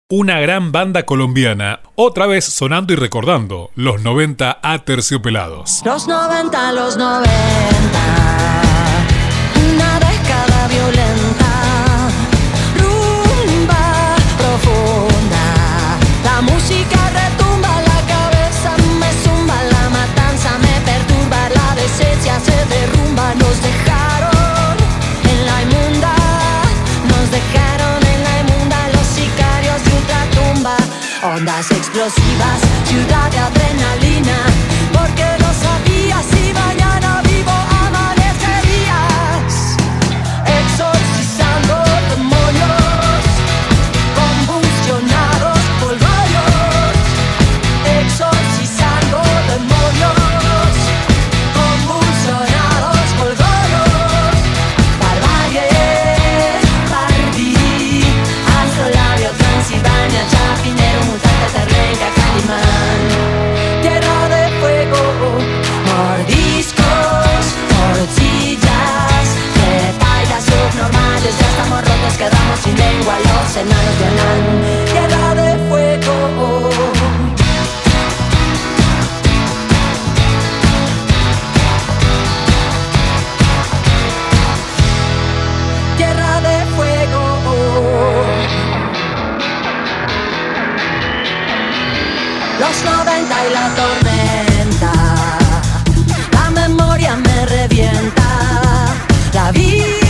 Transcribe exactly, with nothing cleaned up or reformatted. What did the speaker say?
Una gran banda colombiana, otra vez sonando y recordando los noventa Aterciopelados. Los noventa, los noventa, una década violenta, rumba profunda, la música retumba, la cabeza me zumba, la matanza me perturba, la decencia se derrumba, nos dejaron en la inmunda, nos dejaron en la inmunda los sicarios de ultratumba, ondas explosivas, ciudad de adrenalina, porque no sabía si mañana vivo amanecerías, exorcizando demonios, convulsionados por rayos, exorcizando demonios, convulsionados por rayos, barbarie, Barbie, Astrolabio, Transilvania, Chapinero, Mutante, Terrenca, Calimán, tierra de fuego, mordiscos, morcillas, retailas subnormales, ya estamos rotos, quedamos sin lengua, los enanos de Anán, tierra de fuego. Tierra de fuego. Los noventa y la tormenta, la memoria me revienta, la vida